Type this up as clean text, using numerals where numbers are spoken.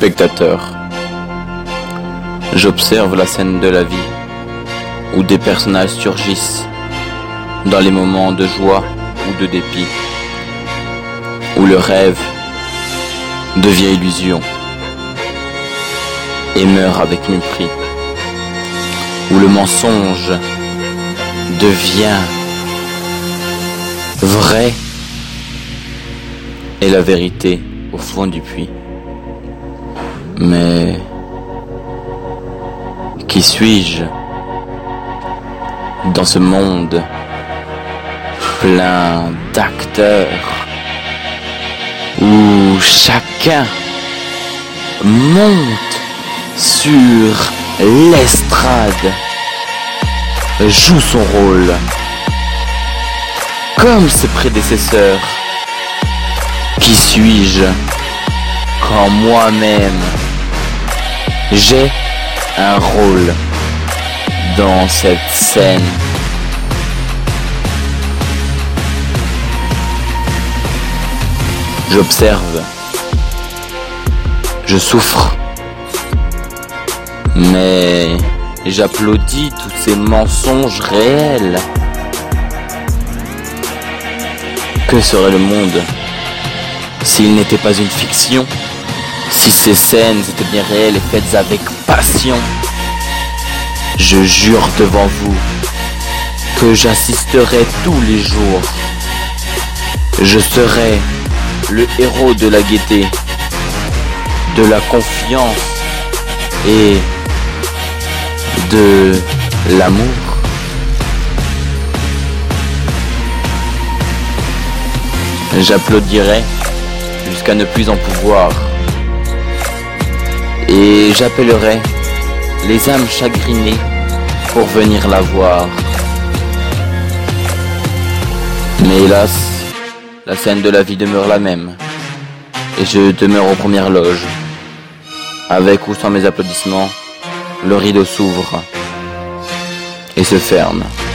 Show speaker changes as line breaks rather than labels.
spectateur. J'observe la scène de la vie où des personnages surgissent dans les moments de joie ou de dépit, où le rêve devient illusion et meurt avec mépris, où le mensonge devient vrai et la vérité au fond du puits. Mais qui suis-je dans ce monde plein d'acteurs où chacun monte sur l'estrade, joue son rôle comme ses prédécesseurs? Qui suis-je quand moi-même j'ai un rôle dans cette scène? J'observe, je souffre, mais j'applaudis tous ces mensonges réels. Que serait le monde s'il n'était pas une fiction, si ces scènes étaient bien réelles et faites avec passion? Je jure devant vous que j'assisterai tous les jours. Je serai le héros de la gaieté, de la confiance et de l'amour. J'applaudirai jusqu'à ne plus en pouvoir et j'appellerai les âmes chagrinées pour venir la voir. Mais hélas, la scène de la vie demeure la même et je demeure aux premières loges. Avec ou sans mes applaudissements, le rideau s'ouvre et se ferme.